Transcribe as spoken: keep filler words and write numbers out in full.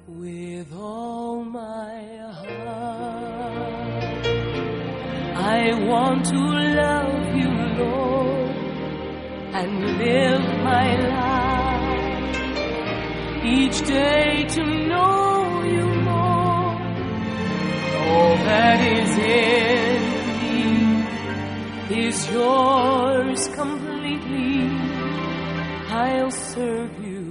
With all my heart, I want to love you, Lord, and live my life each day to know you more. All that is in me is yours completely. I'll serve you